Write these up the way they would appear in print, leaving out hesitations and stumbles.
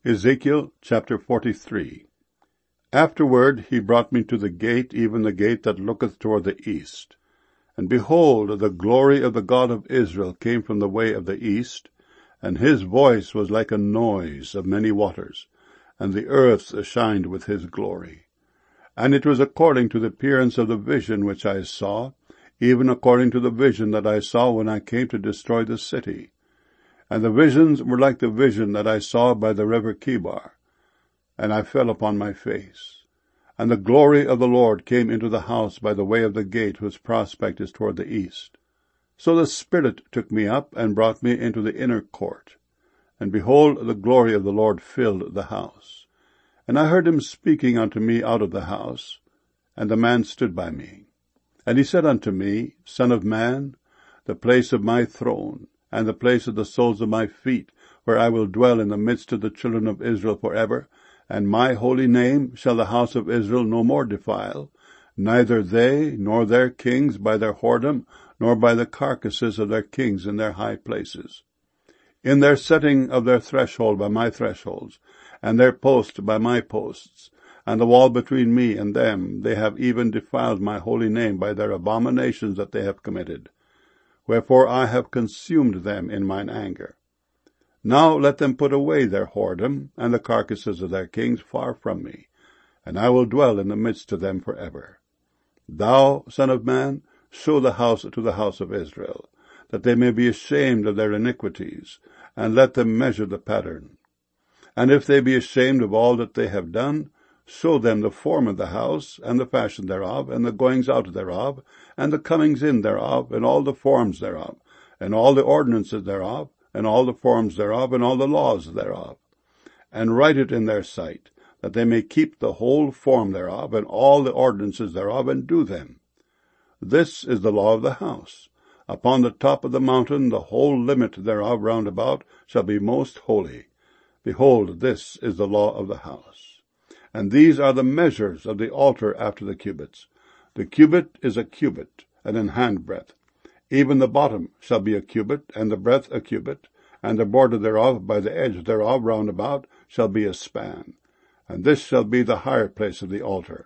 Ezekiel chapter 43. Afterward he brought me to the gate, even the gate that looketh toward the east. And behold, the glory of the God of Israel came from the way of the east, and his voice was like a noise of many waters, and the earth shined with his glory. And it was according to the appearance of the vision which I saw, even according to the vision that I saw when I came to destroy the city. And the visions were like the vision that I saw by the river Chebar. And I fell upon my face. And the glory of the Lord came into the house by the way of the gate whose prospect is toward the east. So the Spirit took me up and brought me into the inner court. And behold, the glory of the Lord filled the house. And I heard him speaking unto me out of the house, and the man stood by me. And he said unto me, Son of man, the place of my throne, and the place of the soles of my feet, where I will dwell in the midst of the children of Israel forever, and my holy name shall the house of Israel no more defile, neither they nor their kings by their whoredom, nor by the carcasses of their kings in their high places. In their setting of their threshold by my thresholds, and their post by my posts, and the wall between me and them, they have even defiled my holy name by their abominations that they have committed. Wherefore I have consumed them in mine anger. Now let them put away their whoredom, and the carcasses of their kings far from me, and I will dwell in the midst of them forever. Thou, Son of man, show the house to the house of Israel, that they may be ashamed of their iniquities, and let them measure the pattern. And if they be ashamed of all that they have done, show them the form of the house, and the fashion thereof, and the goings out thereof, and the comings in thereof, and all the forms thereof, and all the ordinances thereof, and all the forms thereof, and all the laws thereof. And write it in their sight, that they may keep the whole form thereof, and all the ordinances thereof, and do them. This is the law of the house. Upon the top of the mountain the whole limit thereof round about shall be most holy. Behold, this is the law of the house. And these are the measures of the altar after the cubits. The cubit is a cubit, and an handbreadth. Even the bottom shall be a cubit, and the breadth a cubit, and the border thereof by the edge thereof round about shall be a span. And this shall be the higher place of the altar.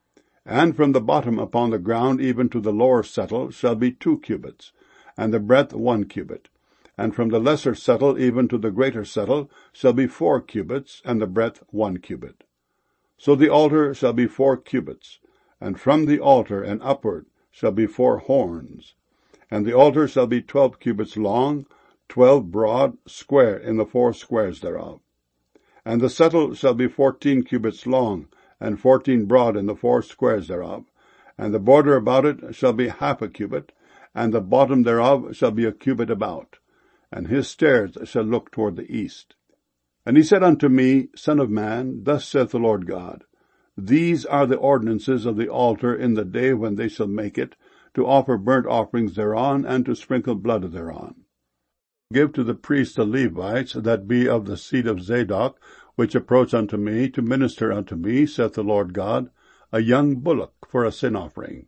And from the bottom upon the ground even to the lower settle shall be 2 cubits, and the breadth 1 cubit. And from the lesser settle even to the greater settle shall be 4 cubits, and the breadth 1 cubit. So the altar shall be 4 cubits, and from the altar and upward shall be 4 horns. And the altar shall be 12 cubits long, 12 broad, square in the 4 squares thereof. And the settle shall be 14 cubits long, and 14 broad in the 4 squares thereof. And the border about it shall be half a cubit, and the bottom thereof shall be a cubit about. And his stairs shall look toward the east. And he said unto me, Son of man, thus saith the Lord God, These are the ordinances of the altar in the day when they shall make it, to offer burnt offerings thereon, and to sprinkle blood thereon. Give to the priests the Levites, that be of the seed of Zadok, which approach unto me, to minister unto me, saith the Lord God, a young bullock for a sin offering.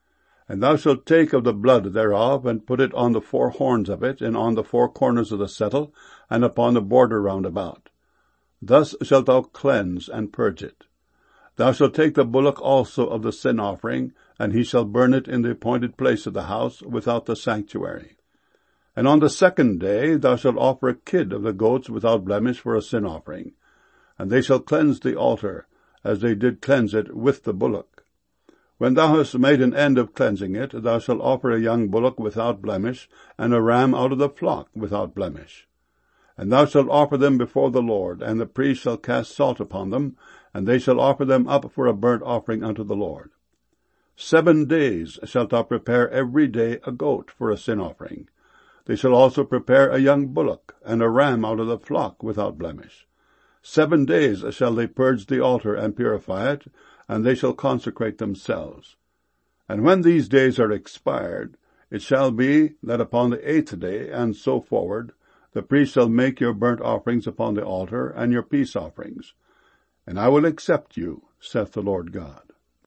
And thou shalt take of the blood thereof, and put it on the 4 horns of it, and on the 4 corners of the settle, and upon the border round about. Thus shalt thou cleanse and purge it. Thou shalt take the bullock also of the sin offering, and he shall burn it in the appointed place of the house, without the sanctuary. And on the 2nd day thou shalt offer a kid of the goats without blemish for a sin offering. And they shall cleanse the altar, as they did cleanse it with the bullock. When thou hast made an end of cleansing it, thou shalt offer a young bullock without blemish, and a ram out of the flock without blemish. And thou shalt offer them before the Lord, and the priest shall cast salt upon them, and they shall offer them up for a burnt offering unto the Lord. 7 days shalt thou prepare every day a goat for a sin offering. They shall also prepare a young bullock, and a ram out of the flock without blemish. 7 days shall they purge the altar and purify it, and they shall consecrate themselves. And when these days are expired, it shall be that upon the 8th day, and so forward, the priest shall make your burnt offerings upon the altar, and your peace offerings. And I will accept you, saith the Lord God.